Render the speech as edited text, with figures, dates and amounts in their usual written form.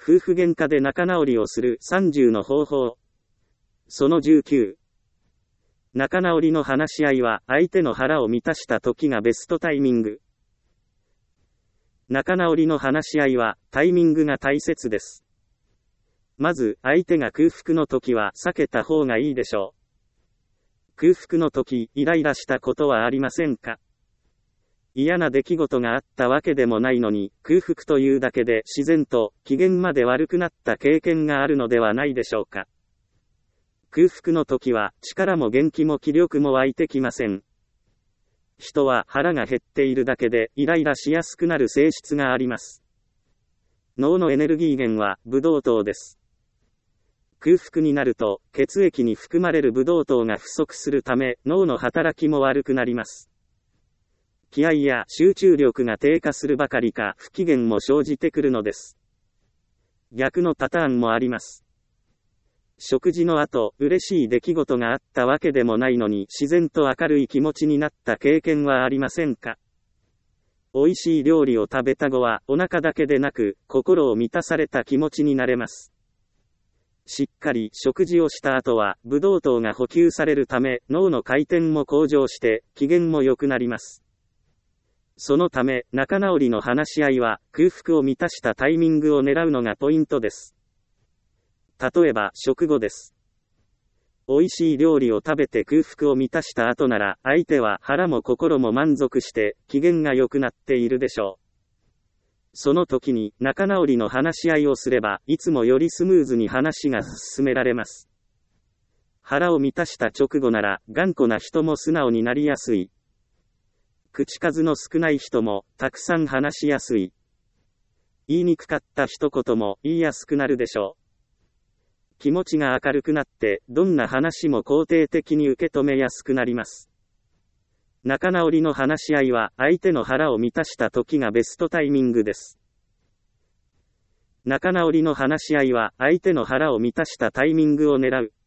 夫婦喧嘩で仲直りをする30の方法。その19。仲直りの話し合いは相手の腹を満たした時がベストタイミング。仲直りの話し合いはタイミングが大切です。まず相手が空腹の時は避けた方がいいでしょう。空腹の時、イライラしたことはありませんか？嫌な出来事があったわけでもないのに、空腹というだけで自然と機嫌まで悪くなった経験があるのではないでしょうか。空腹の時は力も元気も気力も湧いてきません。人は腹が減っているだけでイライラしやすくなる性質があります。脳のエネルギー源はブドウ糖です。空腹になると血液に含まれるブドウ糖が不足するため脳の働きも悪くなります。気合や集中力が低下するばかりか不機嫌も生じてくるのです。逆のパターンもあります。食事の後、嬉しい出来事があったわけでもないのに自然と明るい気持ちになった経験はありませんか？美味しい料理を食べた後はお腹だけでなく心を満たされた気持ちになれます。しっかり食事をした後はブドウ糖が補給されるため脳の回転も向上して機嫌も良くなります。そのため仲直りの話し合いは空腹を満たしたタイミングを狙うのがポイントです。例えば食後です。美味しい料理を食べて空腹を満たした後なら相手は腹も心も満足して機嫌が良くなっているでしょう。その時に仲直りの話し合いをすればいつもよりスムーズに話が進められます。腹を満たした直後なら頑固な人も素直になりやすい。口数の少ない人もたくさん話しやすい。言いにくかった一言も言いやすくなるでしょう。気持ちが明るくなってどんな話も肯定的に受け止めやすくなります。仲直りの話し合いは相手の腹を満たした時がベストタイミングです。仲直りの話し合いは相手の腹を満たしたタイミングを狙う。